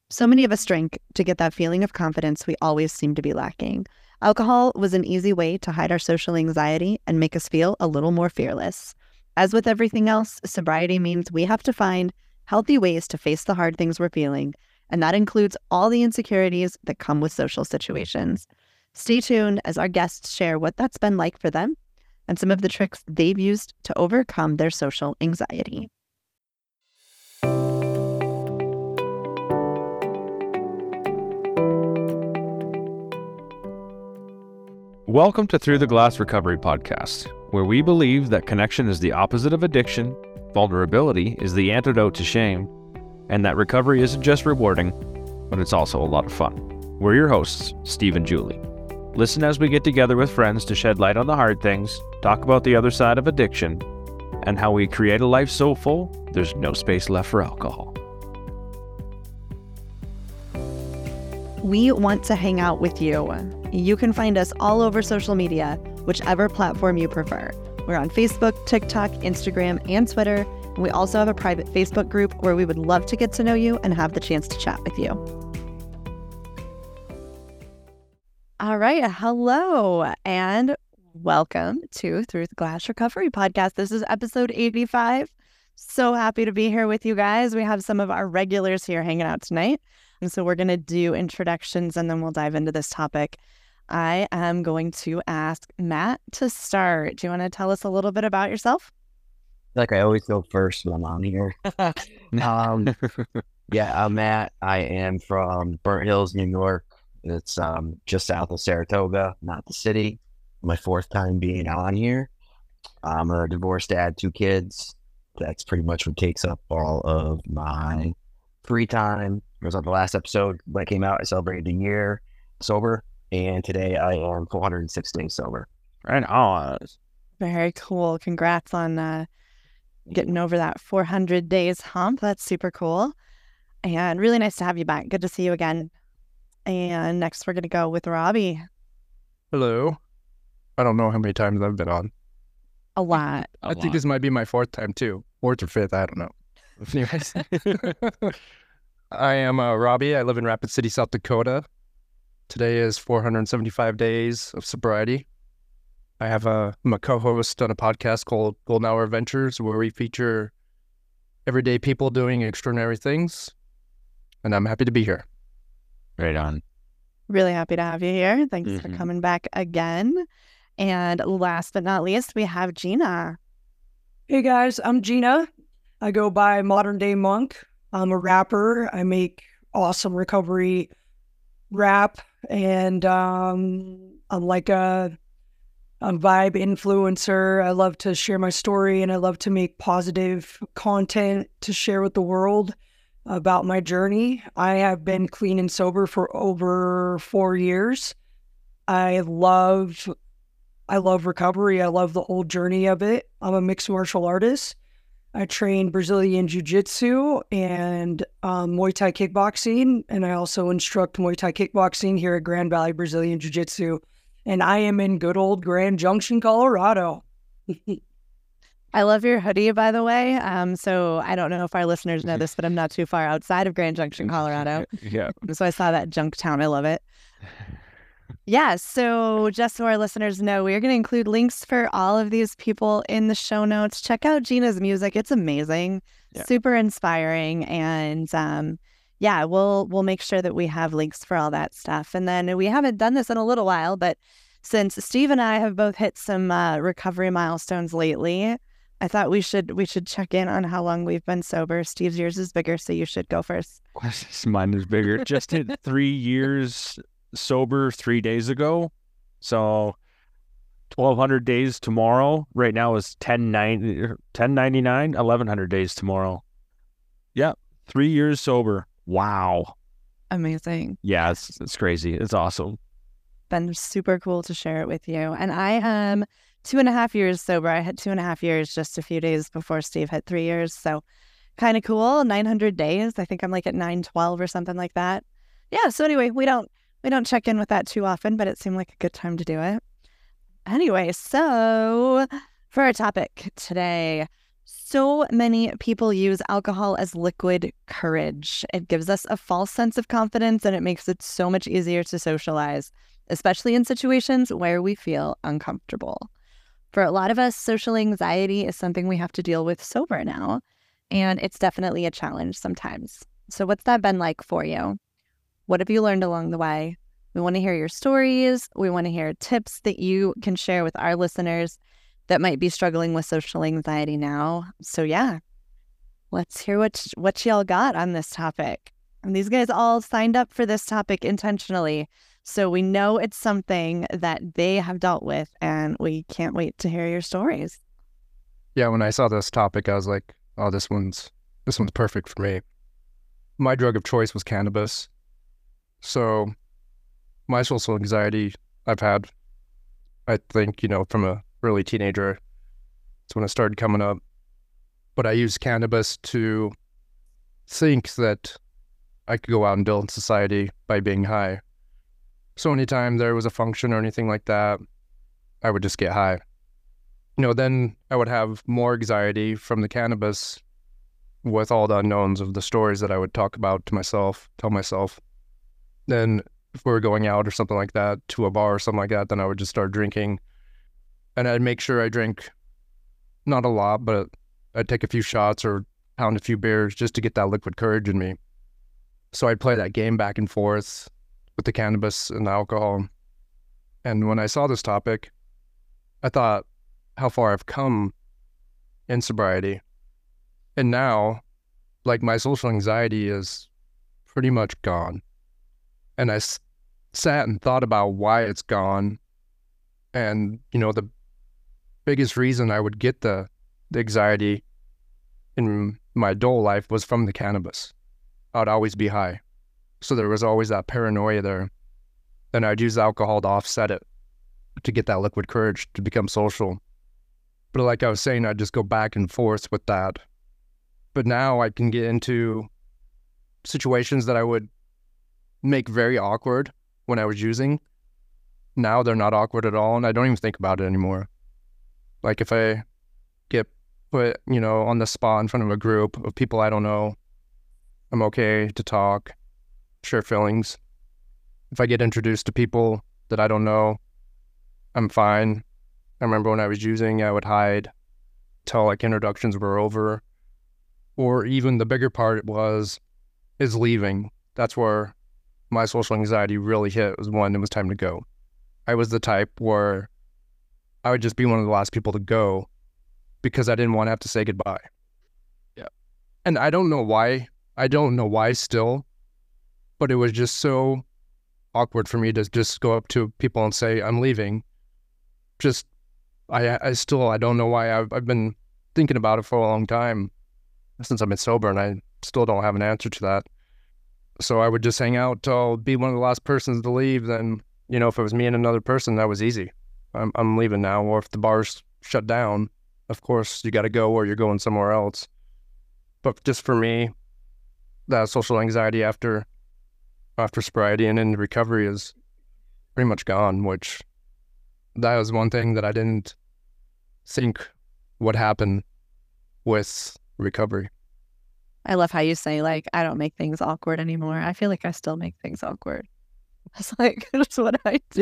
So many of us drink to get that feeling of confidence we always seem to be lacking. Alcohol was an easy way to hide our social anxiety and make us feel a little more fearless. As with everything else, sobriety means we have to find healthy ways to face the hard things we're feeling, and that includes all the insecurities that come with social situations. Stay tuned as our guests share what that's been like for them and some of the tricks they've used to overcome their social anxiety. Welcome to Through the Glass Recovery Podcast, where we believe that connection is the opposite of addiction, vulnerability is the antidote to shame, and that recovery isn't just rewarding, but it's also a lot of fun. We're your hosts, Steve and Julie. Listen as we get together with friends to shed light on the hard things, talk about the other side of addiction, and how we create a life so full, there's no space left for alcohol. We want to hang out with you. You can find us all over social media, whichever platform you prefer. We're on Facebook, TikTok, Instagram, and Twitter. And we also have a private Facebook group where we would love to get to know you and have the chance to chat with you. All right. Hello and welcome to Through the Glass Recovery Podcast. This is episode 85. So happy to be here with you guys. We have some of our regulars here hanging out tonight. And so we're going to do introductions and then we'll dive into this topic. I am going to ask Matt to start. Do you want to tell us a little bit about yourself? Like I always go first when I'm on here. I'm Matt. I am from Burnt Hills, New York. It's just south of Saratoga, not the city. My fourth time being on here. I'm a divorced dad, 2 kids. That's pretty much what takes up all of my free time. It was on the last episode when it came out. I celebrated a year sober, and today I am 406 days sober. Right on. Very cool. Congrats on getting over that 400 days hump. That's super cool. And really nice to have you back. Good to see you again. And next we're going to go with Robbie. Hello. I don't know how many times I've been on. A lot. I think this might be my 4th time too. 4th or 5th, I don't know. Anyways. I am Robbie. I live in Rapid City, South Dakota. Today is 475 days of sobriety. I'm a co-host on a podcast called Golden Hour Adventures, where we feature everyday people doing extraordinary things. And I'm happy to be here. Right on. Really happy to have you here. Thanks for coming back again. And last but not least, we have Gina. Hey guys, I'm Gina. I go by Modern Day Monk. I'm a rapper. I make awesome recovery rap, and I'm like a vibe influencer. I love to share my story, and I love to make positive content to share with the world about my journey. I have been clean and sober for over 4 years. I love recovery. I love the whole journey of it. I'm a mixed martial artist. I train Brazilian Jiu-Jitsu and Muay Thai kickboxing, and I also instruct Muay Thai kickboxing here at Grand Valley Brazilian Jiu-Jitsu, and I am in good old Grand Junction, Colorado. I love your hoodie, by the way. So I don't know if our listeners know this, but I'm not too far outside of Grand Junction, Colorado. Yeah. So I saw that junk town. I love it. Yeah, so just so our listeners know, we're going to include links for all of these people in the show notes. Check out Gina's music. It's amazing, super inspiring. And we'll make sure that we have links for all that stuff. And then we haven't done this in a little while, but since Steve and I have both hit some recovery milestones lately, I thought we should check in on how long we've been sober. Steve's, yours is bigger, so you should go first. Mine is bigger. Just hit 3 years sober 3 days ago, so 1,200 days tomorrow. Right now is 1099, 1,100 days tomorrow. Yeah, 3 years sober. Wow, amazing. Yeah, it's crazy. It's awesome. Been super cool to share it with you. And I am 2.5 years sober. I had 2.5 years just a few days before Steve hit 3 years, so kind of cool. 900 days. I think I'm like at 912 or something like that. Yeah. So anyway, we don't check in with that too often, but it seemed like a good time to do it. Anyway, so for our topic today, So many people use alcohol as liquid courage. It gives us a false sense of confidence and it makes it so much easier to socialize, especially in situations where we feel uncomfortable. For a lot of us, social anxiety is something we have to deal with sober now, and it's definitely a challenge sometimes. So what's that been like for you? What have you learned along the way? We want to hear your stories. We want to hear tips that you can share with our listeners that might be struggling with social anxiety now. So yeah, let's hear what y'all got on this topic. And these guys all signed up for this topic intentionally. So we know it's something that they have dealt with, and we can't wait to hear your stories. Yeah, when I saw this topic, I was like, oh, this one's perfect for me. My drug of choice was cannabis. So my social anxiety I've had, I think, from a early teenager. It's when it started coming up. But I used cannabis to think that I could go out and build society by being high. So anytime there was a function or anything like that, I would just get high. Then I would have more anxiety from the cannabis with all the unknowns of the stories that I would talk about to myself, tell myself. Then if we were going out or something like that, to a bar or something like that, then I would just start drinking. And I'd make sure I drank not a lot, but I'd take a few shots or pound a few beers just to get that liquid courage in me. So I'd play that game back and forth with the cannabis and the alcohol. And when I saw this topic, I thought how far I've come in sobriety. And now, like, my social anxiety is pretty much gone. And I sat and thought about why it's gone. And, the biggest reason I would get the anxiety in my adult life was from the cannabis. I'd always be high. So there was always that paranoia there. Then I'd use alcohol to offset it, to get that liquid courage to become social. But like I was saying, I'd just go back and forth with that. But now I can get into situations that I would make very awkward when I was using. Now they're not awkward at all, and I don't even think about it anymore. Like if I get put, on the spot in front of a group of people I don't know, I'm okay to talk, share feelings. If I get introduced to people that I don't know, I'm fine. I remember when I was using, I would hide till like introductions were over. Or even the bigger part is leaving. That's where my social anxiety really hit, was when it was time to go. I was the type where I would just be one of the last people to go because I didn't want to have to say goodbye. Yeah. And I don't know why. I don't know why still, but it was just so awkward for me to just go up to people and say, I'm leaving. I don't know why. I've been thinking about it for a long time since I've been sober, and I still don't have an answer to that. So I would just hang out till be one of the last persons to leave. Then, if it was me and another person, that was easy. I'm leaving now. Or if the bar's shut down, of course, you got to go or you're going somewhere else. But just for me, that social anxiety after sobriety and in recovery is pretty much gone, which that was one thing that I didn't think would happen with recovery. I love how you say, like, I don't make things awkward anymore. I feel like I still make things awkward. It's like, that's what I do.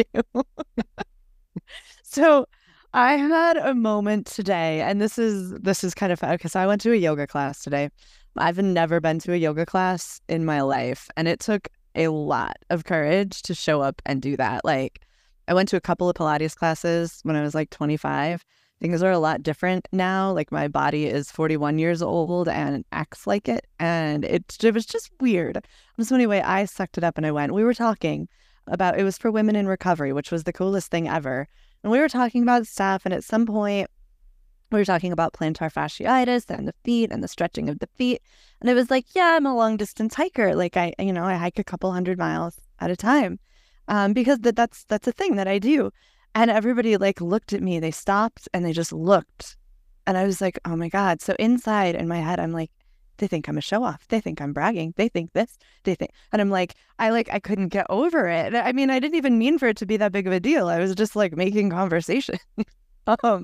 So I had a moment today, and this is kind of fun because I went to a yoga class today. I've never been to a yoga class in my life, and it took a lot of courage to show up and do that. Like, I went to a couple of Pilates classes when I was like 25. Things are a lot different now. Like, my body is 41 years old and acts like it. And it was just weird. So anyway, I sucked it up and I went. We were talking about, it was for women in recovery, which was the coolest thing ever. And we were talking about stuff. And at some point, we were talking about plantar fasciitis and the feet and the stretching of the feet. And it was like, yeah, I'm a long distance hiker. Like I hike a couple 100 miles at a time because that's a thing that I do. And everybody like looked at me, they stopped and they just looked. And I was like, oh my God. So inside in my head, I'm like, they think I'm a show off. They think I'm bragging. They think this, and I'm like, I couldn't get over it. I mean, I didn't even mean for it to be that big of a deal. I was just like making conversation.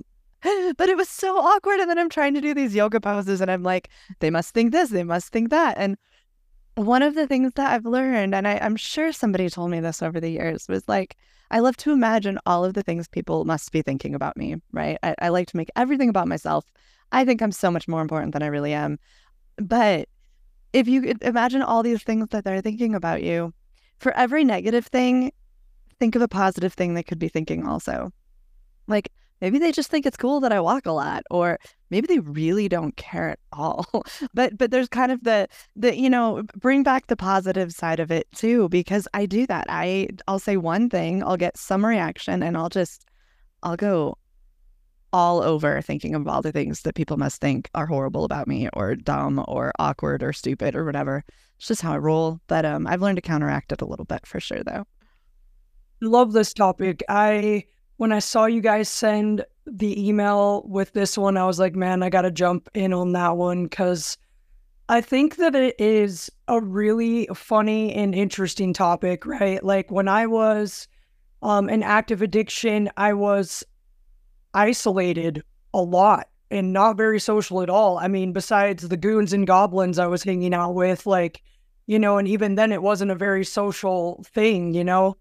But it was so awkward. And then I'm trying to do these yoga poses and I'm like, they must think this, they must think that. And one of the things that I've learned, and I'm sure somebody told me this over the years, was like, I love to imagine all of the things people must be thinking about me, right? I like to make everything about myself. I think I'm so much more important than I really am. But if you could imagine all these things that they're thinking about you, for every negative thing, think of a positive thing they could be thinking also. Like, maybe they just think it's cool that I walk a lot, or maybe they really don't care at all. But there's kind of the bring back the positive side of it too, because I do that. I'll say one thing, I'll get some reaction, and I'll go all over thinking of all the things that people must think are horrible about me, or dumb, or awkward, or stupid, or whatever. It's just how I roll. But I've learned to counteract it a little bit for sure, though. Love this topic. When I saw you guys send the email with this one, I was like, man, I got to jump in on that one, because I think that it is a really funny and interesting topic, right? Like when I was in active addiction, I was isolated a lot and not very social at all. I mean, besides the goons and goblins I was hanging out with, like, and even then it wasn't a very social thing,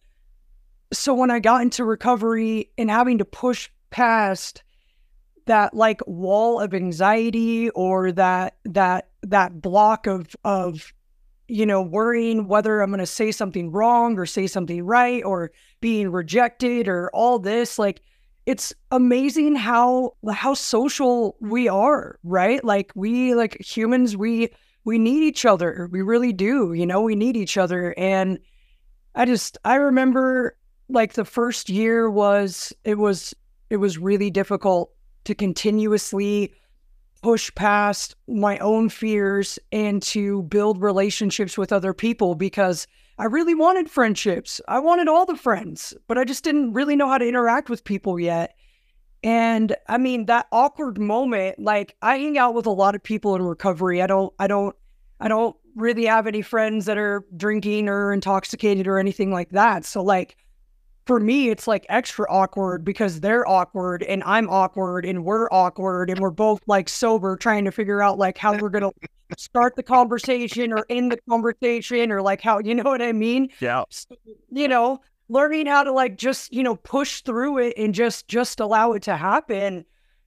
So when I got into recovery and having to push past that like wall of anxiety, or that block of worrying whether I'm going to say something wrong or say something right, or being rejected, or all this, like, it's amazing how social we are, right? Like we, like humans, we need each other. We really do, we need each other. And I remember like the first year was really difficult to continuously push past my own fears and to build relationships with other people, because I really wanted friendships. I wanted all the friends, but I just didn't really know how to interact with people yet. And I mean, that awkward moment, like I hang out with a lot of people in recovery. I don't really have any friends that are drinking or intoxicated or anything like that. So like, for me, it's like extra awkward because they're awkward and I'm awkward and we're awkward and we're both like sober, trying to figure out like how we're going to start the conversation or end the conversation, or like how, you know what I mean? Yeah. So, learning how to like just, push through it and just allow it to happen.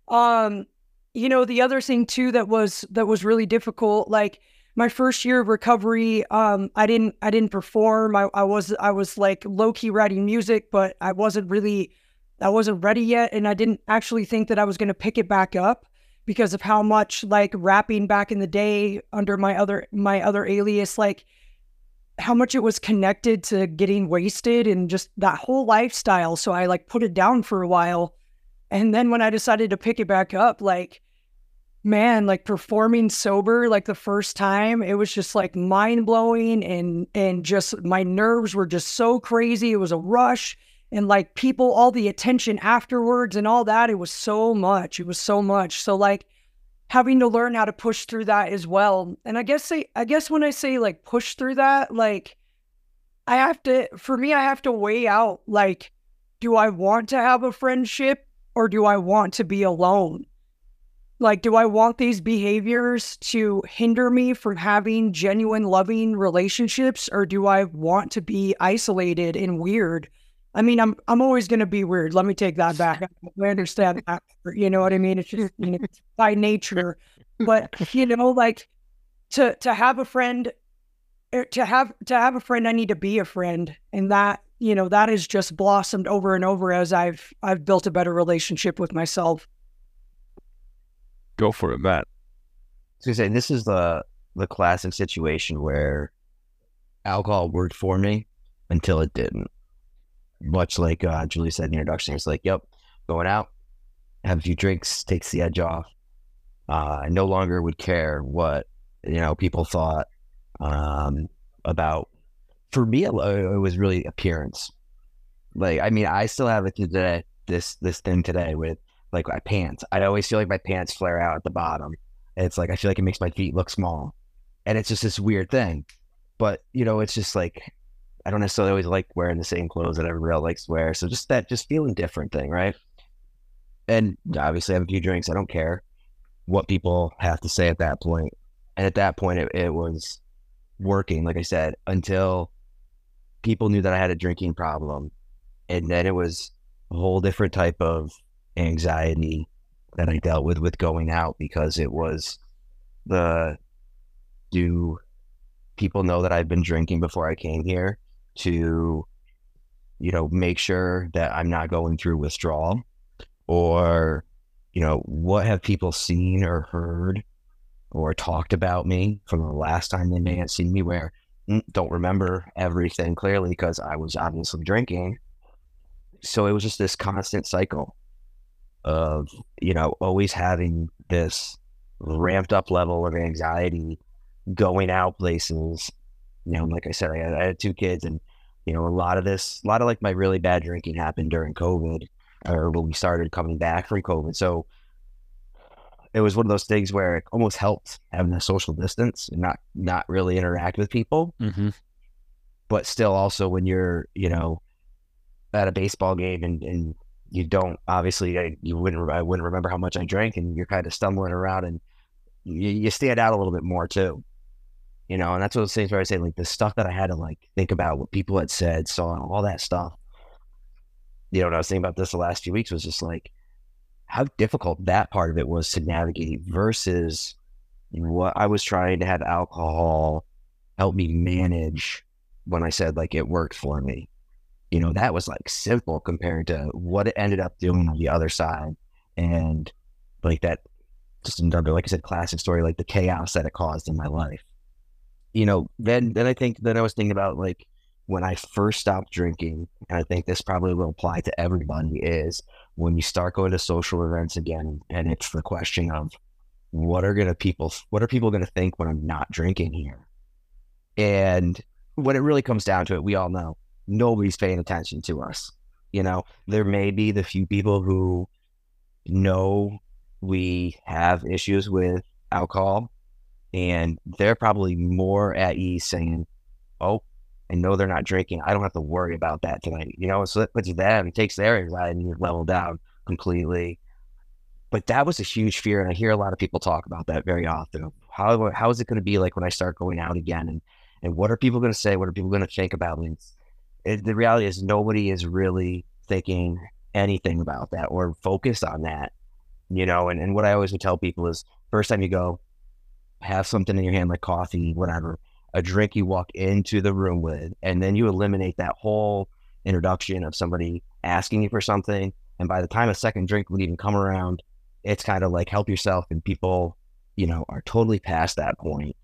The other thing too that was really difficult, like my first year of recovery, I didn't perform. I was like low key writing music, but I wasn't ready yet. And I didn't actually think that I was going to pick it back up because of how much like rapping back in the day under my other alias, like how much it was connected to getting wasted and just that whole lifestyle. So I like put it down for a while. And then when I decided to pick it back up, like, man, like performing sober, like the first time, it was just like mind blowing, and just my nerves were just so crazy. It was a rush, and like people, all the attention afterwards and all that. It was so much. So like having to learn how to push through that as well. And I guess when I say like push through that, like I have to weigh out, like, do I want to have a friendship or do I want to be alone? Like, do I want these behaviors to hinder me from having genuine, loving relationships, or do I want to be isolated and weird? I mean, I'm always going to be weird. Let me take that back. I understand that. You know what I mean? It's just by nature. But like to have a friend, to have a friend, I need to be a friend, and that that has just blossomed over and over as I've built a better relationship with myself. Go for it, Matt. I was gonna say, this is the classic situation where alcohol worked for me until it didn't. Much like Julie said in the introduction, it's like, yep, going out, have a few drinks, takes the edge off. I no longer would care what people thought about. For me, it was really appearance. Like, I mean, I still have it today. This thing today with like my pants. I always feel like my pants flare out at the bottom. And it's like, I feel like it makes my feet look small. And it's just this weird thing. But, it's just like, I don't necessarily always like wearing the same clothes that everybody else likes to wear. So just feeling different thing, right? And obviously I have a few drinks. I don't care what people have to say at that point. And at that point, it was working, like I said, until people knew that I had a drinking problem. And then it was a whole different type of anxiety that I dealt with going out, because it was do people know that I've been drinking before I came here, to, make sure that I'm not going through withdrawal, or, what have people seen or heard or talked about me from the last time they may have seen me, where don't remember everything clearly because I was obviously drinking. So it was just this constant cycle of, always having this ramped up level of anxiety going out places. Like I said, I had 2 kids, and, a lot of like my really bad drinking happened during COVID, or when we started coming back from COVID. So it was one of those things where it almost helped having a social distance and not really interact with people. Mm-hmm. But still, also when you're, at a baseball game and you don't, obviously I wouldn't remember how much I drank, and you're kind of stumbling around, and you stand out a little bit more too, and that's one of those things where I say, like, the stuff that I had to like think about what people had said, saw, all that stuff. When I was thinking about this the last few weeks, was just like how difficult that part of it was to navigate versus what I was trying to have alcohol help me manage when I said like it worked for me. That was like simple compared to what it ended up doing on the other side. And like that, just another, like I said, classic story, like the chaos that it caused in my life. Then I was thinking about like when I first stopped drinking, and I think this probably will apply to everybody, is when you start going to social events again, and it's the question of what are people going to think when I'm not drinking here? And when it really comes down to it, we all know nobody's paying attention to us. There may be the few people who know we have issues with alcohol, and they're probably more at ease saying, oh, I know they're not drinking, I don't have to worry about that tonight. So that puts them, it takes their anxiety level down completely. But that was a huge fear, and I hear a lot of people talk about that very often. How is it going to be like when I start going out again, and what are people going to say? What are people going to think about me? The reality is nobody is really thinking anything about that or focused on that, and what I always would tell people is, first time you go, have something in your hand, like coffee, whatever, a drink you walk into the room with, and then you eliminate that whole introduction of somebody asking you for something. And by the time a second drink would even come around, it's kind of like help yourself, and people, are totally past that point.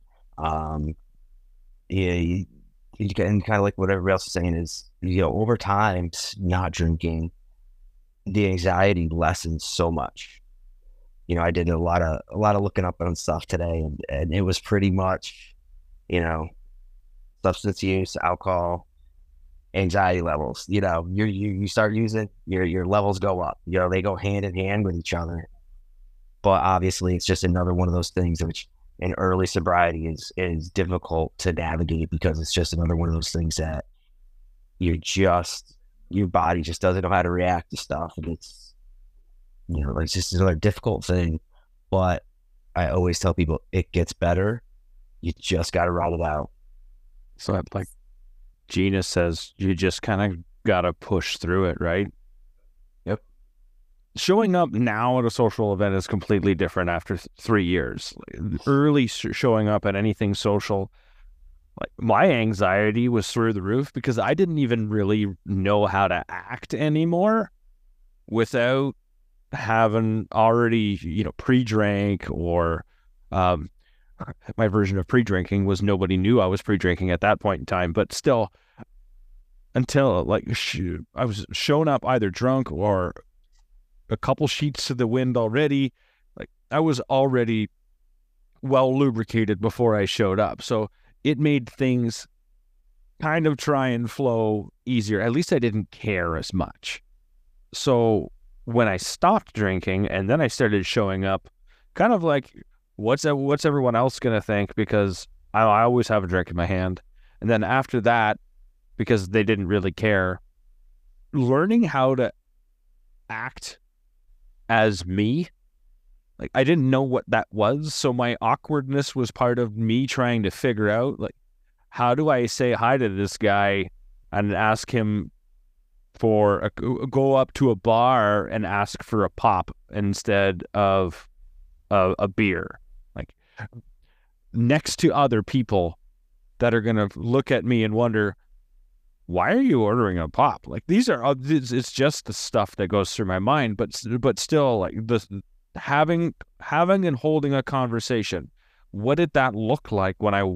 Yeah, and kind of like what everybody else is saying is, over time, not drinking, the anxiety lessens so much. I did a lot of looking up on stuff today, and it was pretty much, substance use, alcohol, anxiety levels. You start using, your levels go up. They go hand in hand with each other. But obviously, it's just another one of those things which in early sobriety is difficult to navigate, because it's just another one of those things that your body just doesn't know how to react to stuff, and it's just another difficult thing. But I always tell people it gets better. You just got to roll it out. So like Gina says, you just kind of got to push through it, right? Yep. Showing up now at a social event is completely different after 3 years. Early showing up at anything social, like my anxiety was through the roof, because I didn't even really know how to act anymore without having already, pre-drank, or my version of pre-drinking was nobody knew I was pre-drinking at that point in time. But still, until like I was showing up either drunk or a couple sheets to the wind already, like I was already well lubricated before I showed up. So it made things kind of try and flow easier. At least I didn't care as much. So when I stopped drinking and then I started showing up, kind of like, what's everyone else going to think? Because I always have a drink in my hand. And then after that, because they didn't really care, learning how to act as me. Like, I didn't know what that was. So my awkwardness was part of me trying to figure out, like, how do I say hi to this guy and ask him go up to a bar and ask for a pop instead of a beer, like next to other people that are going to look at me and wonder, why are you ordering a pop? Like, it's just the stuff that goes through my mind, but still, like, having and holding a conversation. What did that look like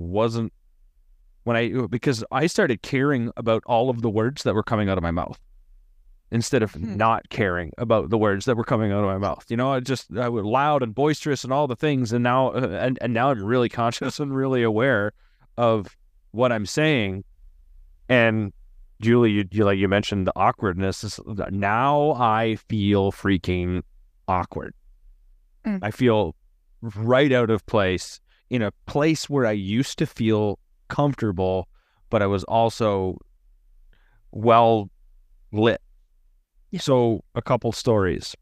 because I started caring about all of the words that were coming out of my mouth instead of not caring about the words that were coming out of my mouth. I was loud and boisterous and all the things. And now, and now I'm really conscious and really aware of what I'm saying. And Julie, you mentioned the awkwardness. Now I feel freaking awkward. I feel right out of place in a place where I used to feel comfortable, but I was also well lit. Yeah. So a couple stories.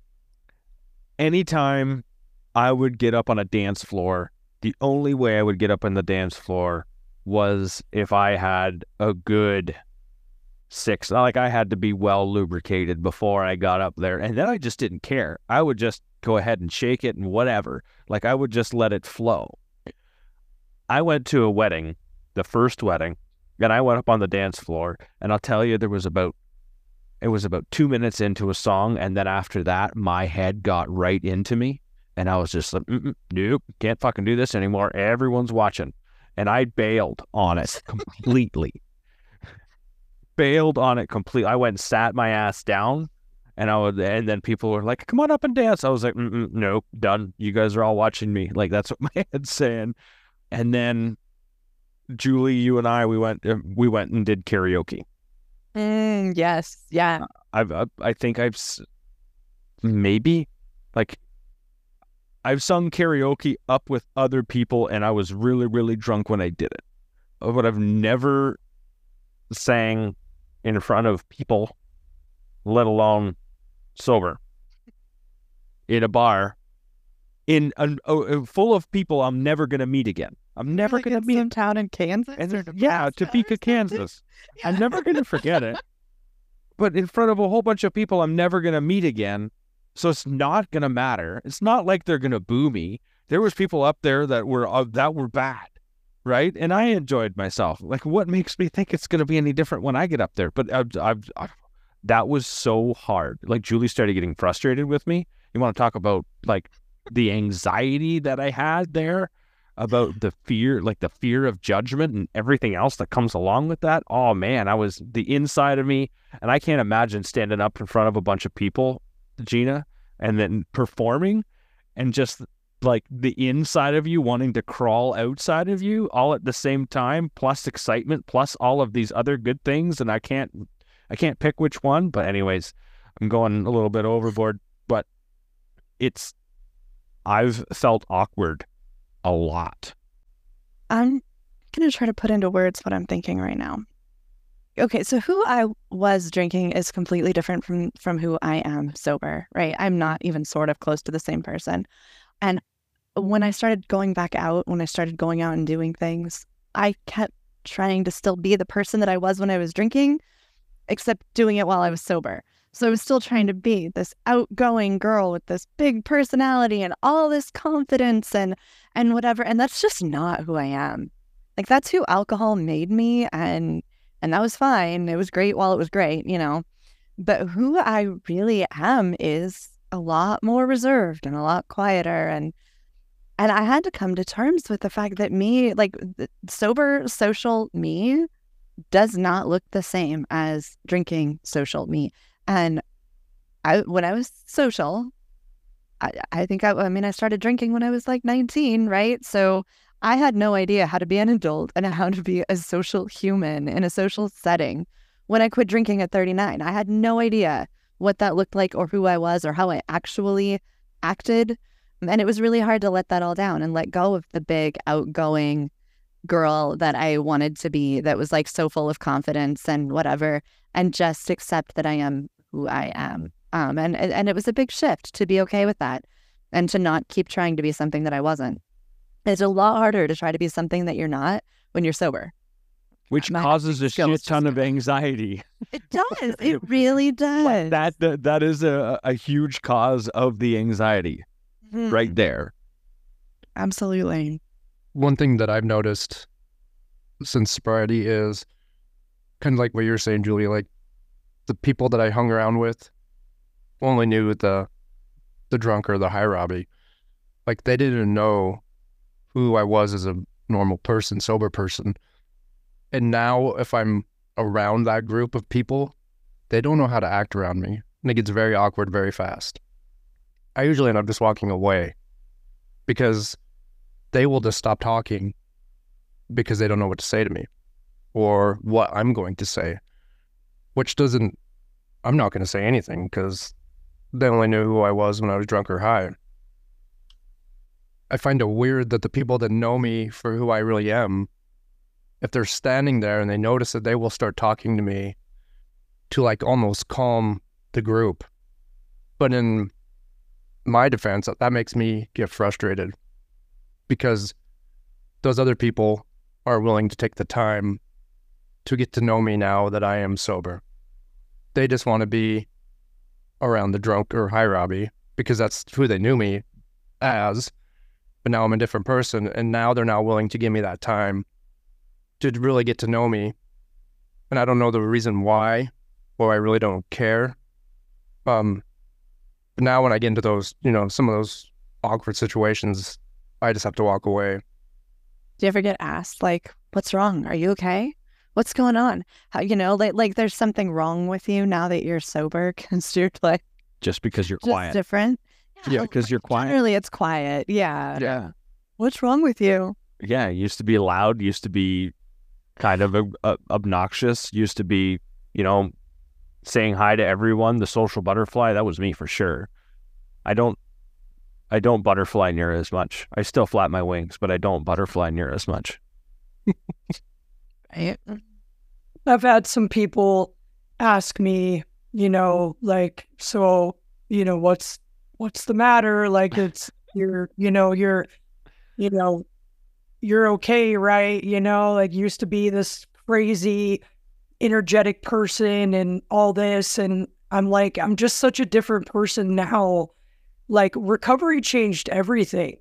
Anytime I would get up on a dance floor, the only way I would get up on the dance floor was if I had a good six. Like, I had to be well lubricated before I got up there. And then I just didn't care. I would just go ahead and shake it and whatever. Like, I would just let it flow. I went to a wedding, the first wedding, and I went up on the dance floor, and I'll tell you, it was about 2 minutes into a song, and then after that, my head got right into me, and I was just like, nope, can't fucking do this anymore. Everyone's watching. And I bailed on it completely. I went and sat my ass down, and then people were like, come on up and dance. I was like, nope, done. You guys are all watching me. Like, that's what my head's saying. And then Julie, you and I, we went and did karaoke. Yes. Yeah. I think I've maybe, like, I've sung karaoke up with other people, and I was really, really drunk when I did it. But I've never sang in front of people, let alone sober, in a bar, full of people I'm never going to meet again. I'm never going to meet. Some town in Kansas? Topeka, Kansas. I'm never going to forget it. But in front of a whole bunch of people I'm never going to meet again. So it's not going to matter. It's not like they're going to boo me. There was people up there that were bad, right? And I enjoyed myself. Like, what makes me think it's going to be any different when I get up there? But that was so hard. Like, Julie started getting frustrated with me. You want to talk about, like, the anxiety that I had there, about the fear of judgment and everything else that comes along with that. Oh man, I was the inside of me, and I can't imagine standing up in front of a bunch of people, Gina, and then performing, and just like the inside of you wanting to crawl outside of you all at the same time, plus excitement, plus all of these other good things, and I can't pick which one. But anyways, I'm going a little bit overboard, but I've felt awkward a lot. I'm going to try to put into words what I'm thinking right now. Okay, so who I was drinking is completely different from who I am sober, right? I'm not even sort of close to the same person. And when I started going back out, when I started going out and doing things, I kept trying to still be the person that I was when I was drinking, except doing it while I was sober. So I was still trying to be this outgoing girl with this big personality and all this confidence and whatever. And that's just not who I am. Like, that's who alcohol made me. And that was fine. It was great while it was great, But who I really am is a lot more reserved and a lot quieter. And I had to come to terms with the fact that me, like, the sober social me does not look the same as drinking social me. And when I was social, I think I started drinking when I was like 19, right? So I had no idea how to be an adult and how to be a social human in a social setting when I quit drinking at 39. I had no idea what that looked like or who I was or how I actually acted. And it was really hard to let that all down and let go of the big outgoing girl that I wanted to be, that was like so full of confidence and whatever, and just accept that I am who I am. And it was a big shift to be okay with that and to not keep trying to be something that I wasn't. It's a lot harder to try to be something that you're not when you're sober. Which My causes a skills shit ton of anxiety. It does. It really does. That is a huge cause of the anxiety Mhm. right there. Absolutely. One thing that I've noticed since sobriety is kind of like what you're saying, Julie, like the people that I hung around with only knew the drunk or the high Robbie. Like they didn't know who I was as a normal person, sober person. And now if I'm around that group of people, they don't know how to act around me. And it gets very awkward very fast. I usually end up just walking away because they will just stop talking because they don't know what to say to me or what I'm going to say, which doesn't, I'm not going to say anything because they only knew who I was when I was drunk or high. I find it weird that the people that know me for who I really am, if they're standing there and they notice it, they will start talking to me to like almost calm the group. But in my defense, that makes me get frustrated because those other people are willing to take the time to get to know me now that I am sober. They just want to be around the drunk or high Robbie because that's who they knew me as. But now I'm a different person, and now they're now willing to give me that time to really get to know me. And I don't know the reason why, or I really don't care. But now when I get into those, some of those awkward situations, I just have to walk away. Do you ever get asked, like, what's wrong? Are you okay? What's going on? How, like there's something wrong with you now that you're sober because you're like Just because you're just quiet. different. Yeah, because you're quiet. Generally, it's quiet. Yeah. Yeah. What's wrong with you? Yeah, used to be loud, used to be kind of obnoxious, used to be, saying hi to everyone, the social butterfly. That was me for sure. I don't butterfly near as much. I still flap my wings, but I don't butterfly near as much. Right? I've had some people ask me, like, so, what's the matter? Like it's, you're okay, right? Like you used to be this crazy, energetic person and all this. And I'm like, I'm just such a different person now. Like recovery changed everything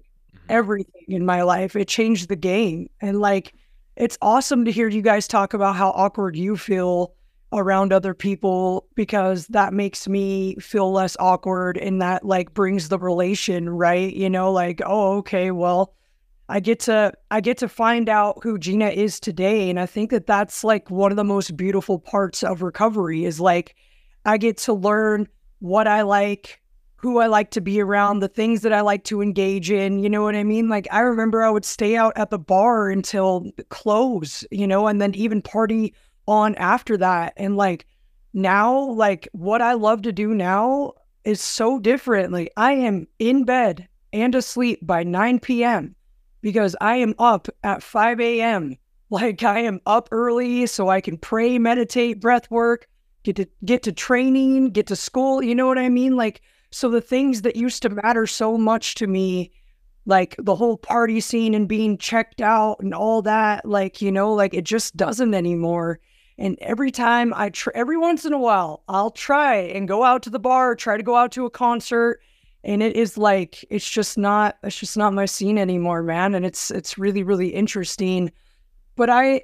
in my life. It changed the game. And like, it's awesome to hear you guys talk about how awkward you feel around other people because that makes me feel less awkward and that like brings the relation, right? Like, oh, okay, well, I get to find out who Gina is today. And I think that that's like one of the most beautiful parts of recovery is like, I get to learn what I like, who I like to be around, the things that I like to engage in, you know what I mean? Like, I remember I would stay out at the bar until close, and then even party on after that. And like, now, like what I love to do now is so different. Like I am in bed and asleep by 9 p.m. because I am up at 5 a.m. Like I am up early so I can pray, meditate, breath work, get to training, get to school. You know what I mean? Like, so the things that used to matter so much to me, like the whole party scene and being checked out and all that, like, like it just doesn't anymore. And every time every once in a while, I'll try and go out to the bar, try to go out to a concert. And it is like, it's just not my scene anymore, man. And it's really, really interesting. But I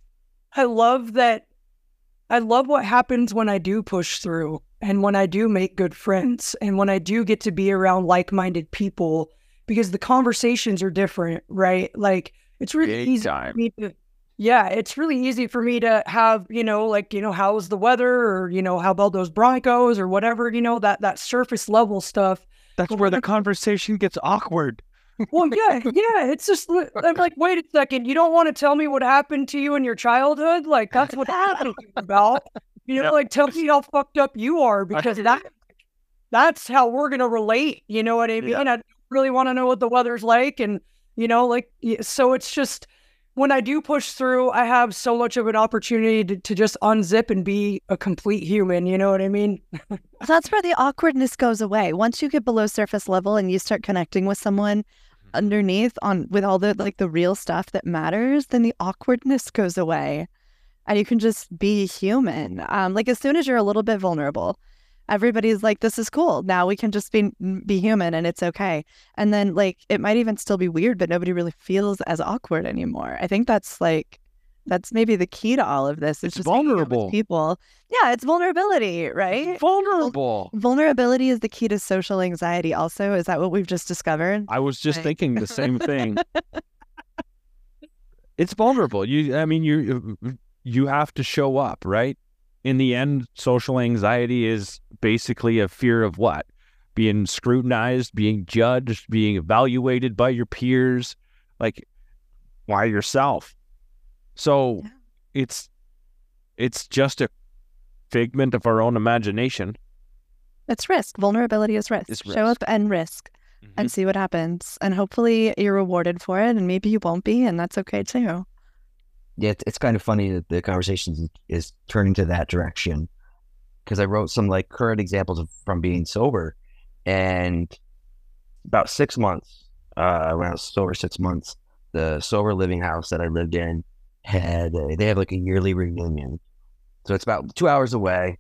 love that. I love what happens when I do push through and when I do make good friends and when I do get to be around like-minded people because the conversations are different, right? Like it's really easy for me to, it's really easy for me to have, how's the weather or, how about those Broncos or whatever, that surface level stuff. That's where the conversation gets awkward. Well, yeah. It's just, I'm like, wait a second. You don't want to tell me what happened to you in your childhood? Like, that's what happened about. Like, tell me how fucked up you are because that's how we're going to relate. You know what I mean? Yeah. I really want to know what the weather's like. And, so it's just, when I do push through, I have so much of an opportunity to just unzip and be a complete human. You know what I mean? That's where the awkwardness goes away. Once you get below surface level and you start connecting with someone underneath on with all the like the real stuff that matters, then the awkwardness goes away and you can just be human. Like as soon as you're a little bit vulnerable, everybody's like, this is cool. Now we can just be human and it's okay. And then like it might even still be weird, but nobody really feels as awkward anymore. I think that's maybe the key to all of this. It's just hanging out with vulnerable. people. Yeah, it's vulnerability, right? Vulnerable. Vulnerability is the key to social anxiety also. Is that what we've just discovered? I was just Right. thinking the same thing. It's vulnerable. You have to show up, right? In the end, social anxiety is basically a fear of what? Being scrutinized, being judged, being evaluated by your peers, like by yourself. So Yeah. it's just a figment of our own imagination. It's risk. Vulnerability is risk. It's Show up risk. and risk and see what happens. And hopefully you're rewarded for it and maybe you won't be, and that's okay too. Yeah, it's kind of funny that the conversation is turning to that direction, because I wrote some like current examples from being sober, and about 6 months, when I was sober 6 months, the sober living house that I lived in they have like a yearly reunion. So it's about 2 hours away,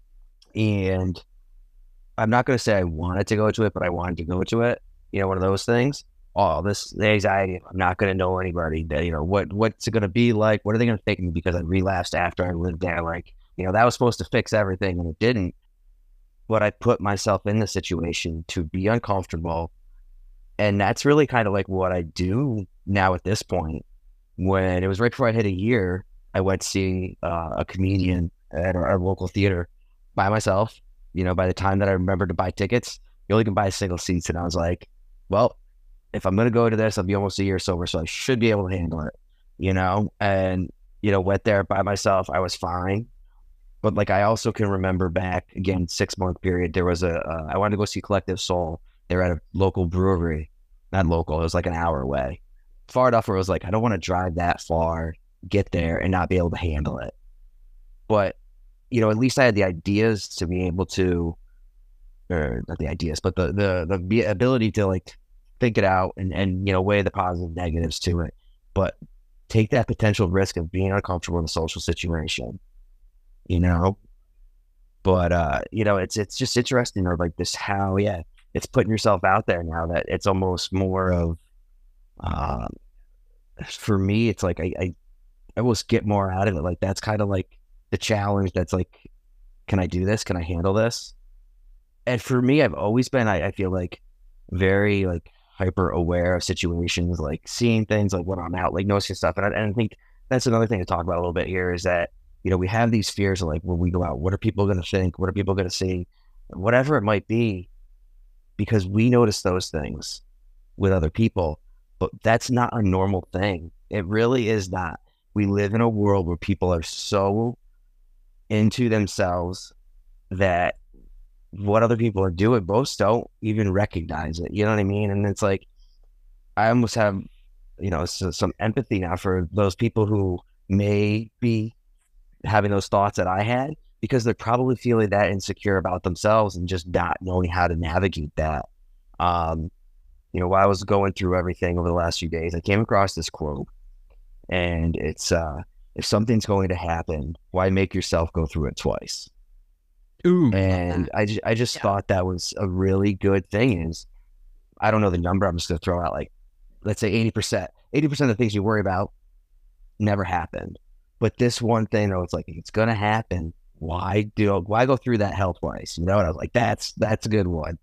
and I'm not going to say I wanted to go to it, but I wanted to go to it. You know, one of those things. Oh, the anxiety. I'm not going to know anybody. You know, what's it going to be like? What are they going to think of me because I relapsed after I lived there? Like, you know, that was supposed to fix everything and it didn't. But I put myself in the situation to be uncomfortable. And that's really kind of like what I do now at this point. When it was right before I hit a year, I went to see a comedian at our local theater by myself. You know, by the time that I remembered to buy tickets, you only can buy single seats. And I was like, well, if I'm going to go to this, I'll be almost a year sober, so I should be able to handle it, you know? And, you know, went there by myself. I was fine. But like, I also can remember back again, 6 month period, there was I wanted to go see Collective Soul. They were at a local brewery, not local. It was like an hour away, far enough where it was like, I don't want to drive that far, get there and not be able to handle it. But, you know, at least I had the ideas to be able to, or not the ideas, but the ability to like think it out and, you know, weigh the positive negatives to it, but take that potential risk of being uncomfortable in a social situation, you know? But, you know, it's just interesting, or like this, how, it's putting yourself out there now that it's almost more of, for me, it's like, I almost get more out of it. Like, that's kind of like the challenge. That's like, can I do this? Can I handle this? And for me, I've always been, I feel like, very like hyper aware of situations, like seeing things like when I'm out, like noticing stuff. And I think that's another thing to talk about a little bit here is that, you know, we have these fears of like, when we go out, what are people going to think? What are people going to see? Whatever it might be, because we notice those things with other people, but that's not a normal thing. It really is not. We live in a world where people are so into themselves that what other people are doing, most don't even recognize it. You know what I mean? And it's like, I almost have, you know, some empathy now for those people who may be having those thoughts that I had, because they're probably feeling that insecure about themselves and just not knowing how to navigate that. You know, while I was going through everything over the last few days, I came across this quote, and it's, if something's going to happen, why make yourself go through it twice? Ooh. And I just thought that was a really good thing. Is, I don't know the number, I'm just going to throw out like, let's say 80% of the things you worry about never happened. But this one thing, though, it's like, it's going to happen. Why go through that hell twice? You know, and I was like, that's a good one.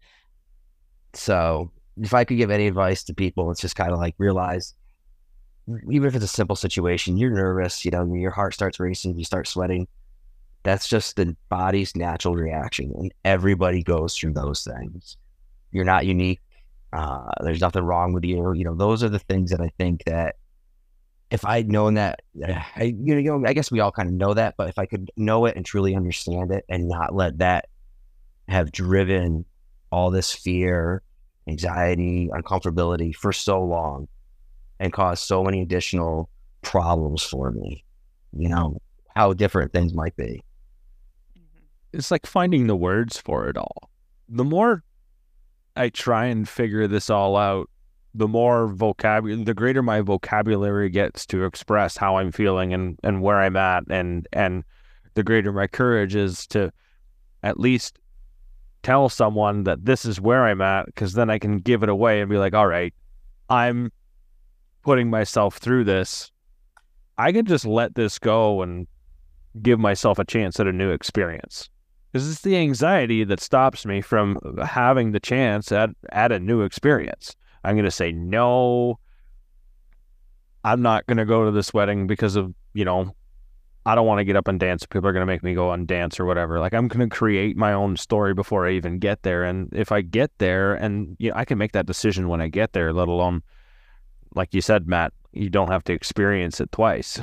So if I could give any advice to people, it's just kind of like, realize, even if it's a simple situation, you're nervous, you know, your heart starts racing, you start sweating. That's just the body's natural reaction. And everybody goes through those things. You're not unique. There's nothing wrong with you. You know, those are the things that I think that if I'd known that, I guess we all kind of know that, but if I could know it and truly understand it and not let that have driven all this fear, anxiety, uncomfortability for so long and caused so many additional problems for me, how different things might be. It's like finding the words for it all. The more I try and figure this all out, the greater my vocabulary gets to express how I'm feeling and where I'm at, and the greater my courage is to at least tell someone that this is where I'm at, because then I can give it away and be like, all right, I'm putting myself through this. I can just let this go and give myself a chance at a new experience. Because it's the anxiety that stops me from having the chance at a new experience. I'm going to say, no, I'm not going to go to this wedding because of, I don't want to get up and dance. People are going to make me go and dance or whatever. Like, I'm going to create my own story before I even get there. And if I get there, and I can make that decision when I get there, let alone, like you said, Matt, you don't have to experience it twice,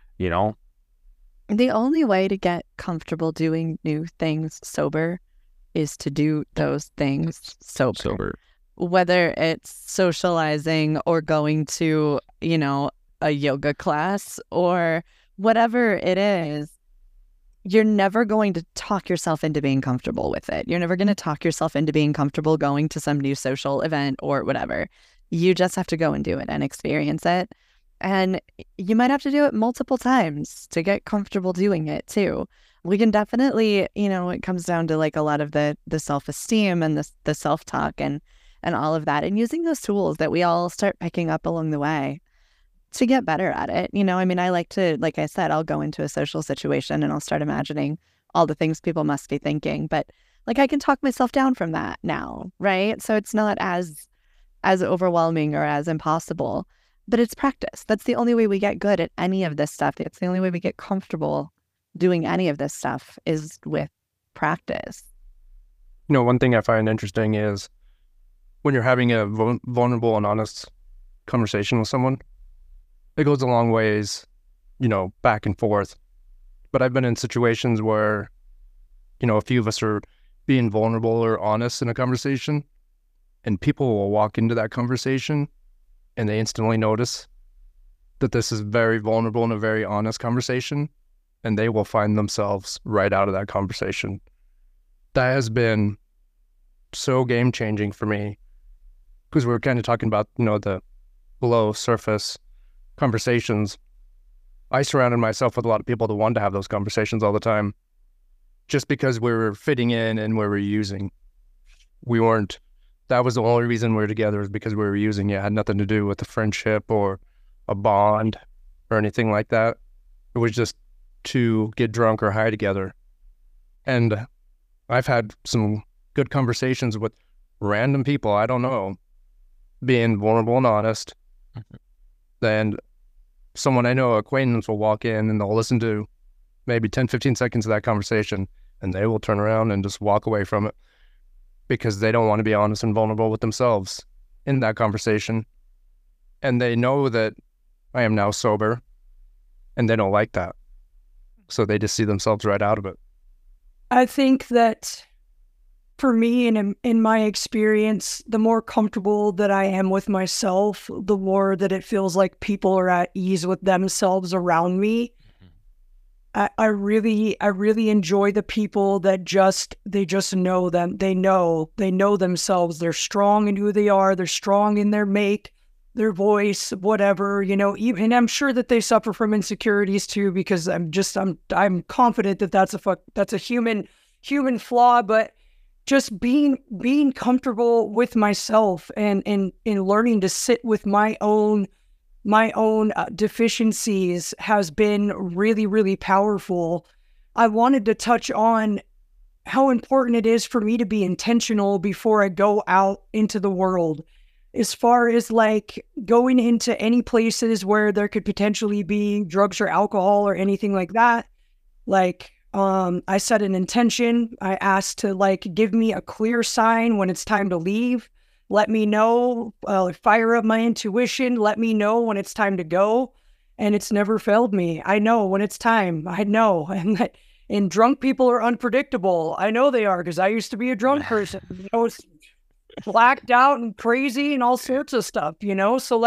The only way to get comfortable doing new things sober is to do those things sober. Whether it's socializing or going to, a yoga class or whatever it is, you're never going to talk yourself into being comfortable with it. You're never going to talk yourself into being comfortable going to some new social event or whatever. You just have to go and do it and experience it. And you might have to do it multiple times to get comfortable doing it too. We can definitely, it comes down to like a lot of the self-esteem and the self-talk and all of that, and using those tools that we all start picking up along the way to get better at it. I like to, like I said, I'll go into a social situation and I'll start imagining all the things people must be thinking. But like, I can talk myself down from that now, right? So it's not as overwhelming or as impossible. But it's practice. That's the only way we get good at any of this stuff. It's the only way we get comfortable doing any of this stuff is with practice. One thing I find interesting is when you're having a vulnerable and honest conversation with someone, it goes a long ways, back and forth. But I've been in situations where, a few of us are being vulnerable or honest in a conversation, and people will walk into that conversation and they instantly notice that this is very vulnerable and a very honest conversation, and they will find themselves right out of that conversation. That has been so game-changing for me, because we were kind of talking about, the below surface conversations. I surrounded myself with a lot of people that wanted to have those conversations all the time, just because we were fitting in and we were using. We weren't. That was the only reason we were together, is because we were using. It had nothing to do with a friendship or a bond or anything like that. It was just to get drunk or high together. And I've had some good conversations with random people I don't know, being vulnerable and honest. And someone I know, acquaintance, will walk in and they'll listen to maybe 10, 15 seconds of that conversation, and they will turn around and just walk away from it, because they don't want to be honest and vulnerable with themselves in that conversation. And they know that I am now sober, and they don't like that. So they just see themselves right out of it. I think that for me, and in my experience, the more comfortable that I am with myself, the more that it feels like people are at ease with themselves around me. I really enjoy the people that they just know them. They know themselves. They're strong in who they are. They're strong in their make, their voice, whatever, even, and I'm sure that they suffer from insecurities too, because I'm confident that that's a human flaw, but just being comfortable with myself and learning to sit with my own deficiencies has been really, really powerful. I wanted to touch on how important it is for me to be intentional before I go out into the world, as far as like going into any places where there could potentially be drugs or alcohol or anything like that. Like, I set an intention. I asked to give me a clear sign when it's time to leave. Let me know, fire up my intuition. Let me know when it's time to go. And it's never failed me. I know when it's time. I know. And drunk people are unpredictable. I know they are, because I used to be a drunk person. It's blacked out and crazy and all sorts of stuff, So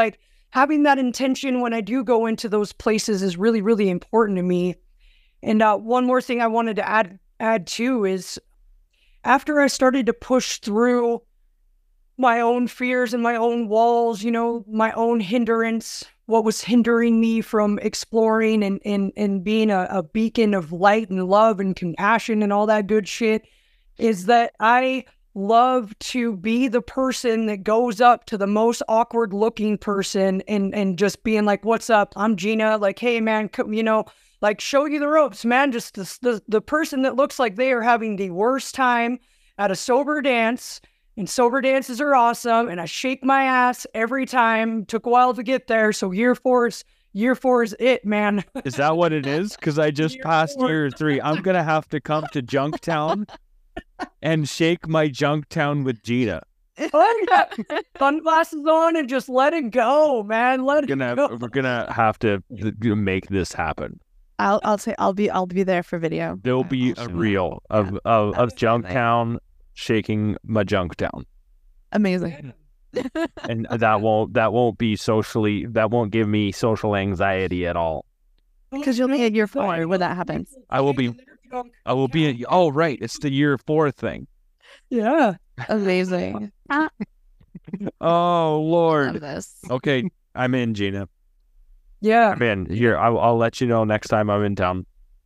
having that intention when I do go into those places is really, really important to me. And one more thing I wanted to add too is after I started to push through my own fears and my own walls, my own hindrance, what was hindering me from exploring and being a beacon of light and love and compassion and all that good shit, is that I love to be the person that goes up to the most awkward looking person and just being like, what's up? I'm Gina. Like, hey man, like show you the ropes, man. Just the person that looks like they are having the worst time at a sober dance, and sober dances are awesome. And I shake my ass every time. Took a while to get there. So year four is it, man. Is that what it is? Because I just passed year 3. I'm going to have to come to Junktown and shake my Junktown with Gina. Sunglasses on and just let it go, man. Let it go. We're gonna have to make this happen. I'll be there for video. There'll be a reel of Junktown shaking my Junktown. Amazing. And that won't give me social anxiety at all. Because you'll be at year 4 when that happens. I will be oh right, it's the year 4 thing. Yeah. Amazing. Oh Lord. Love this. Okay, I'm in, Gina. Yeah. I'm in. Here, I'll let you know next time I'm in town.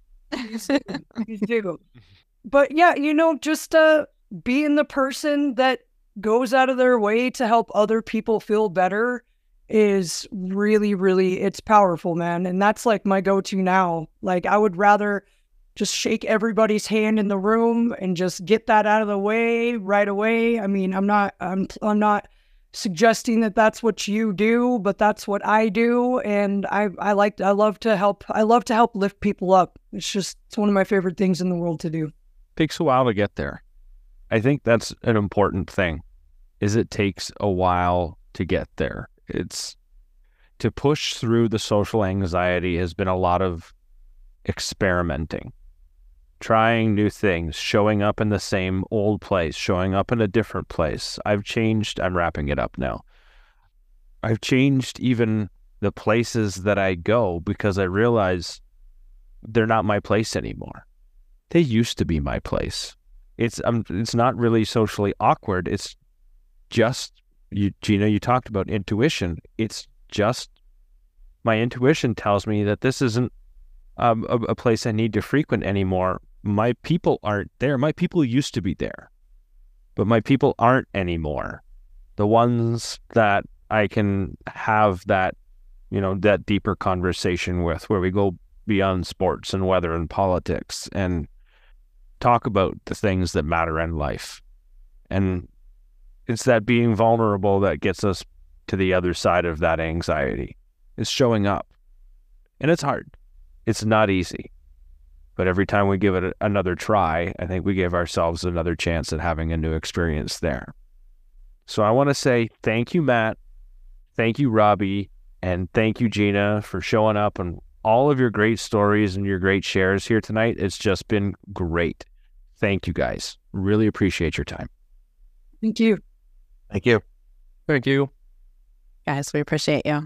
You do. But yeah, just being the person that goes out of their way to help other people feel better is really, really, it's powerful, man. And that's like my go-to now. Like, I would rather just shake everybody's hand in the room and just get that out of the way right away. I mean, I'm not suggesting that that's what you do, but that's what I do. And I love to help lift people up. It's one of my favorite things in the world to do. Takes a while to get there. I think that's an important thing, is it takes a while to get there. It's to push through the social anxiety has been a lot of experimenting, trying new things, showing up in the same old place, showing up in a different place. I've changed. I'm wrapping it up now. I've changed even the places that I go because I realize they're not my place anymore. They used to be my place. It's not really socially awkward. It's just, Gina, you talked about intuition. It's just my intuition tells me that this isn't a place I need to frequent anymore. My people aren't there. My people used to be there, but my people aren't anymore. The ones that I can have that deeper conversation with, where we go beyond sports and weather and politics and talk about the things that matter in life. And it's that being vulnerable that gets us to the other side of that anxiety. It's showing up. And it's hard. It's not easy. But every time we give it another try, I think we give ourselves another chance at having a new experience there. So I want to say thank you, Matt. Thank you, Robbie. And thank you, Gina, for showing up and all of your great stories and your great shares here tonight. It's just been great. Thank you, guys. Really appreciate your time. Thank you. Thank you. Thank you. Guys, we appreciate you.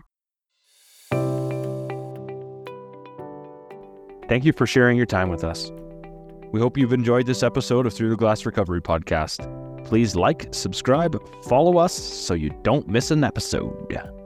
Thank you for sharing your time with us. We hope you've enjoyed this episode of Through the Glass Recovery Podcast. Please like, subscribe, follow us so you don't miss an episode.